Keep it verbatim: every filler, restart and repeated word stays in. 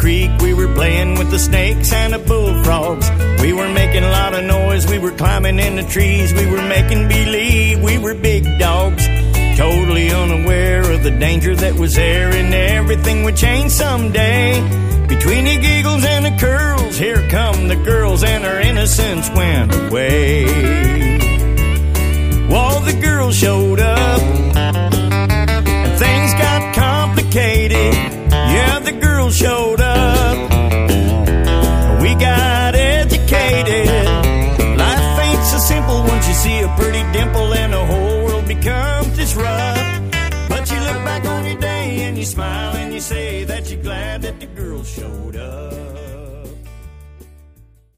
creek, we were playing with the snakes and the bullfrogs. We were making a lot of noise, we were climbing in the trees. We were making believe we were big dogs, totally unaware of the danger that was there, and everything would change someday. Between the giggles and the curls, here come the girls, and our innocence went away.